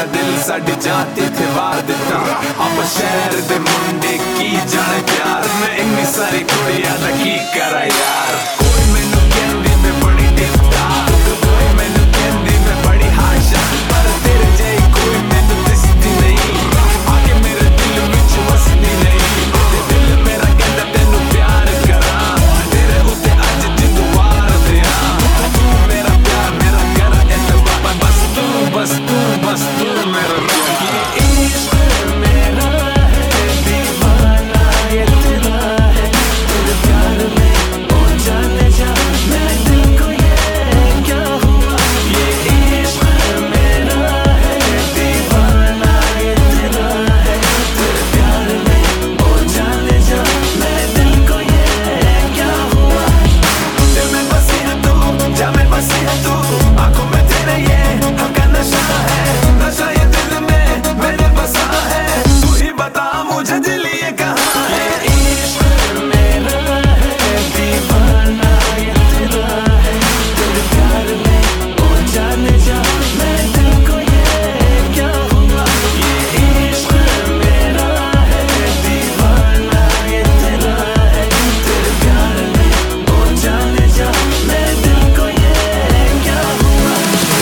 तेरा दिल साडी जाती थे वार दिता अब शहर दे मुंडे की जाने प्यार मैं इन्नी सारी कुड़ियां दा की करा यार कोई मैनू कहंदी मैं बड़ी टिपटा कोई मैनू कहंदी मैं बड़ी हाशा पर तेरे जई कोई मैनू दिसदी नहीं आके मेरे दिल विच वसदी नहीं ते दिल मेरा कहंदा तैनू प्यार करा तेरे उत्ते अज जिंदू वार दिया तू मेरा प्यार मेरा कर एतबार बस तू बस तू बस तू मेरा ये इश्क मेरा है दीवाना ये तेरा है तेरे प्यार में ओ जाने जा मैं दिल को ये क्या हुआ ये इश्क मेरा है दीवाना ये तेरा है तेरे प्यार में ओ जाने जा मैं दिल को ये क्या हुआ दिल में बसी है तू जा में बसी है तू आंखों में तेरे ये हम का नशा है नशा ये दिल में मैंने बसा है तू ही बता मुझे दिल ये कहाँ ये इश्क मेरा है दीवाना ये तेरा है तेरे प्यार में ओ जाने जा मैं दिल को ये क्या हुआ ये इश्क मेरा है दीवाना ये तेरा है तेरे प्यार में ओ जाने जा मैं दिल को ये क्या हुआ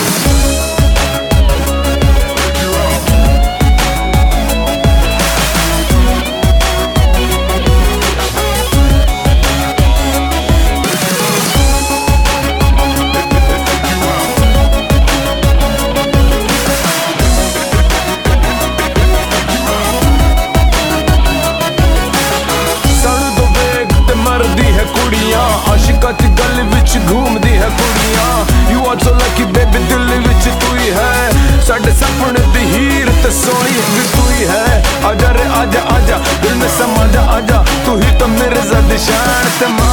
सड़ दो वेग ते मरदी है कुड़ियां आशिका च गल विच घूमदी है कुड़ियां you are so lucky baby दिल विच तू ही है साडे सपने दी हीर ते सोनी भी तू ही है आजा रे आजा आजा दिल में समा जा आजा तू ही तो मेरे ज़ाद शान ते